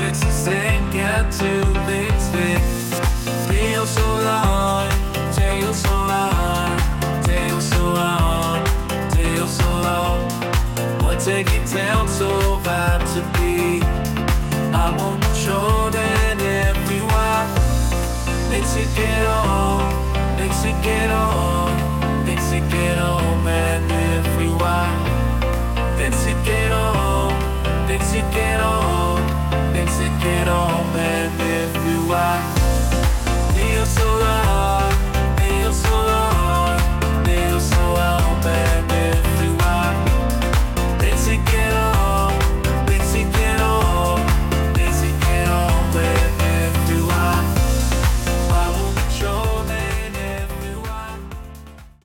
Sänka tillväxtvikt. Teo Solar, Teo Solar, Teo Solar, Teo Solar. What take it down so bad to be? I want more than everyone. Let's get on, let's get on.